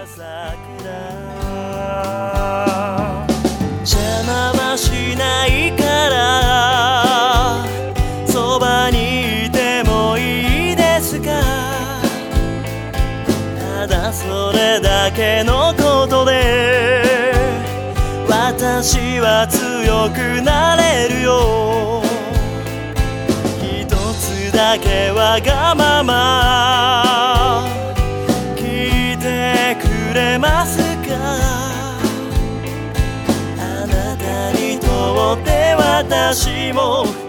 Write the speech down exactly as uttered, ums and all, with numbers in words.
邪魔はしないからそばにいてもいいですか。ただそれだけのことで私は強くなれるよ。一つだけわがまま聞いてくれますか。あなたにとって私も